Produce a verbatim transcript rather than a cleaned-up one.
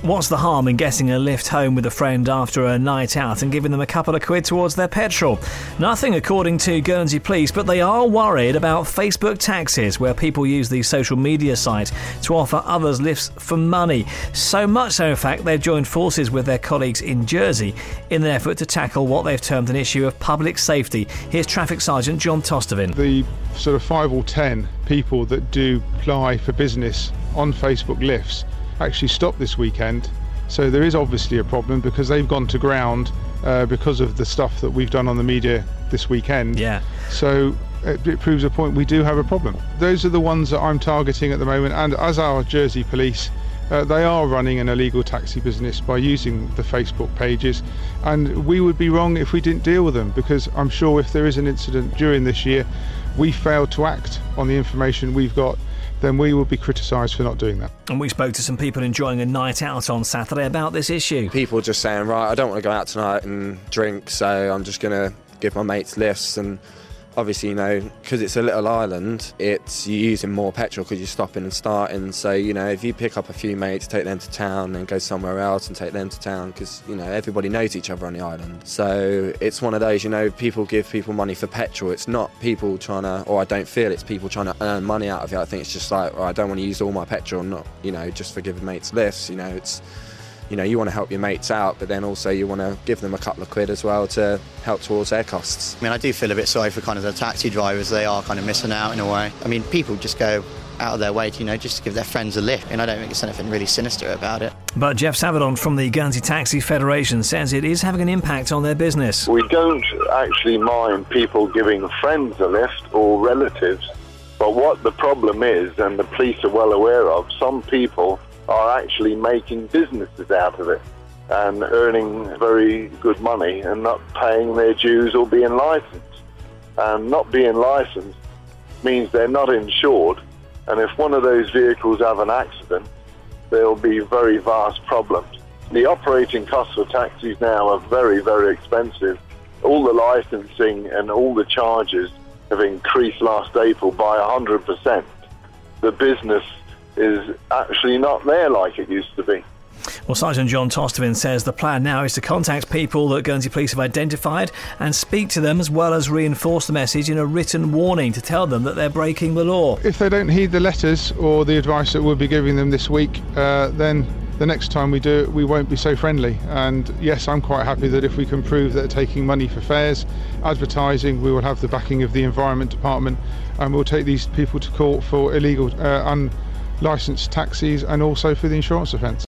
What's the harm in getting a lift home with a friend after a night out and giving them a couple of quid towards their petrol? Nothing, according to Guernsey Police, but they are worried about Facebook taxis, where people use the social media site to offer others lifts for money. So much so, in fact, they've joined forces with their colleagues in Jersey in an effort to tackle what they've termed an issue of public safety. Here's Traffic Sergeant John Tostevin. The sort of five or ten people that do apply for business on Facebook lifts actually stopped this weekend, so there is obviously a problem because they've gone to ground uh, because of the stuff that we've done on the media this weekend. Yeah. So it, it proves a point, we do have a problem. Those are the ones that I'm targeting at the moment, and as our Jersey Police, uh, they are running an illegal taxi business by using the Facebook pages, and we would be wrong if we didn't deal with them, because I'm sure if there is an incident during this year, we failed to act on the information we've got, then we will be criticised for not doing that. And we spoke to some people enjoying a night out on Saturday about this issue. People just saying, right, I don't want to go out tonight and drink, so I'm just going to give my mates lifts. And obviously, you know, because it's a little island, it's you're using more petrol because you're stopping and starting. So, you know, if you pick up a few mates, take them to town and go somewhere else and take them to town, because, you know, everybody knows each other on the island. So it's one of those, you know, people give people money for petrol. It's not people trying to, or I don't feel it's people trying to earn money out of it. I think it's just like, oh, I don't want to use all my petrol, not, you know, just for giving mates lifts. You know, it's, you know, you want to help your mates out, but then also you want to give them a couple of quid as well to help towards their costs. I mean, I do feel a bit sorry for kind of the taxi drivers. They are kind of missing out in a way. I mean, people just go out of their way to, you know, just to give their friends a lift, and I don't think there's anything really sinister about it. But Jeff Savadon from the Guernsey Taxi Federation says it is having an impact on their business. We don't actually mind people giving friends a lift or relatives, but what the problem is, and the police are well aware of, some people are actually making businesses out of it and earning very good money and not paying their dues or being licensed. And not being licensed means they're not insured, and if one of those vehicles have an accident, there'll be very vast problems. The operating costs for taxis now are very, very expensive. All the licensing and all the charges have increased last April by one hundred percent. The business is actually not there like it used to be. Well, Sergeant John Tostevin says the plan now is to contact people that Guernsey Police have identified and speak to them, as well as reinforce the message in a written warning to tell them that they're breaking the law. If they don't heed the letters or the advice that we'll be giving them this week, uh, then the next time we do it, we won't be so friendly. And yes, I'm quite happy that if we can prove that they're taking money for fares, advertising, we will have the backing of the Environment Department, and we'll take these people to court for illegal, uh, unlicensed taxis and also for the insurance offence.